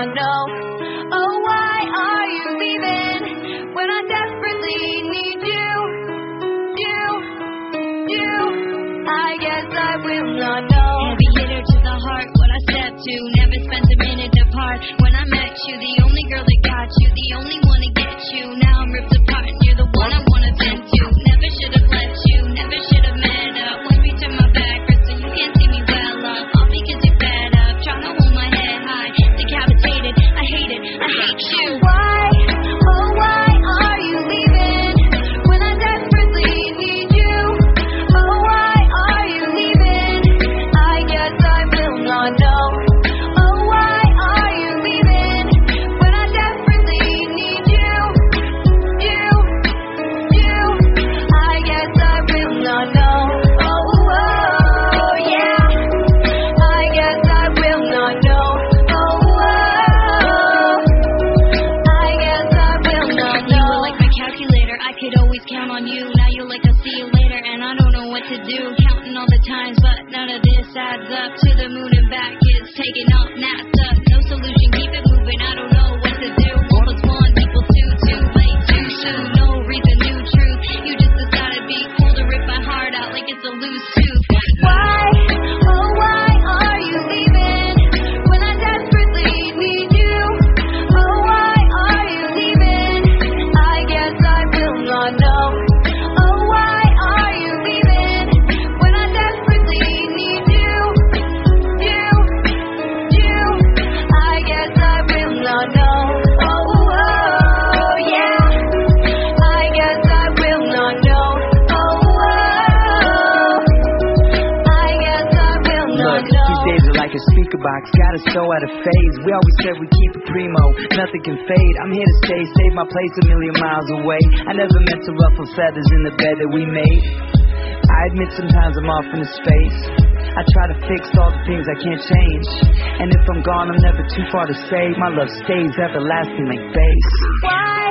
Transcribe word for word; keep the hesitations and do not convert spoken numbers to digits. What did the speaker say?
not know. Oh, why are you leaving when I desperately need you? You, you, I guess I will not know. Heavy hitter to the heart, what I stepped to. Never spent a minute apart. When I met you, the only girl that got you, the only one to get you. Now I'm ripped apart and you're the one I wanna vent to. Never should have let you, never should have met up. Once we turn my back, so you can't see me well up. All because you're fed up, trying to hold my head high. Decapitated, I hate it, I hate you. Why, oh why are you leaving when I desperately need you? Oh why are you leaving? I guess I will not know. Oh why are you leaving when I desperately need you? You, you, I guess I will not know. Oh, oh yeah, I guess I will not know. Oh, oh, I guess I will not You know. were like my calculator, I could always count on you. Now you're like I'll see you later, and I don't know what to do. Counting all the times, but none of this adds up. To the moon and back, it's taking off NASA. No solution, keep it moving, I don't know what to do. One plus one equals two, too late, too soon. No reason, new truth. You just decided to be cool to rip my heart out like it's a loose tooth. Why, oh why are you leaving when I desperately need you? Oh why are you leaving? I guess I will not know. Oh why are you leaving when I desperately need you? You, you, I guess I will not know. Oh, oh yeah, I guess I will not know. Oh, oh, I guess I will not Look, know. these days are like a speaker box, got us so out of phase. We always said we keep it primo, nothing can fade. I'm here to stay, save my place a million miles away. I never meant to ruffle feathers in the bed that we made. I admit sometimes I'm off into space. I try to fix all the things I can't change. And if I'm gone, I'm never too far to say. My love stays everlasting like bass. Why